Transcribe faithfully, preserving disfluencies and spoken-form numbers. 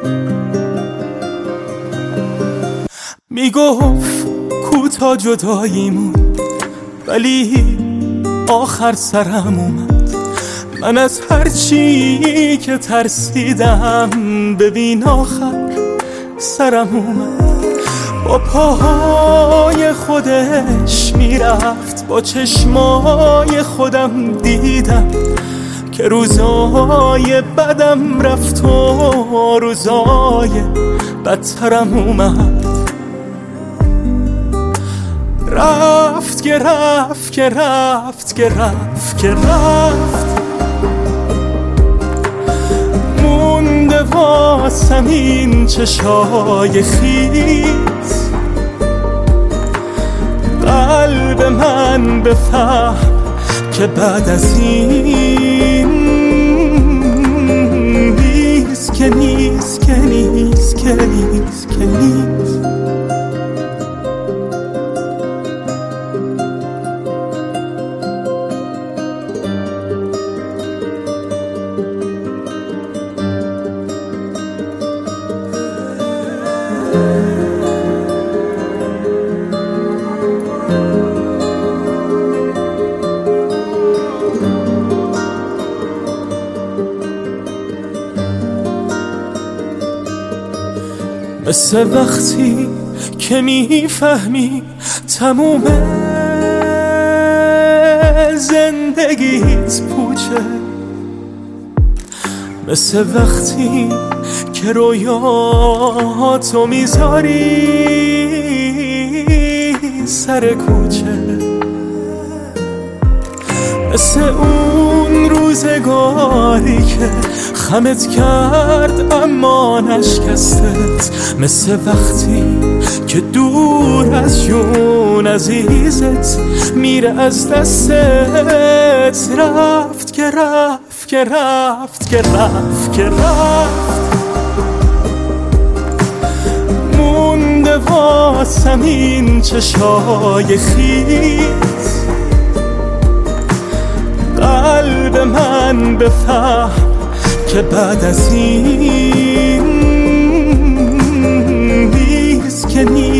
میگفت کوتا جداییمون ولی آخر سرم اومد. من از هر چی که ترسیدم ببین آخر سرم اومد. با پاهای خودش میرفت، با چشمای خودم دیدم که روزای بدم رفت و روزای بدترم اومد. رفت که رفت که رفت که رفت که رفت، مونده واسم این چشای خیز. قلب من بفهم که بعد از این نیست که نیست که نیست که نیست که نیست. مثل وقتی که میفهمی تموم زندگیت پوچه، مثل وقتی که رویاتو میذاری سر کوچه، مثل اون روزگاری که خمت کرد اما نشکستت، مثل وقتی که دور از جون عزیزت میره از دستت. رفت که رفت که رفت که رفت که رفت، مونده واسم این چشای خیز. قلب من بفهم که بعد از این نیست که نیست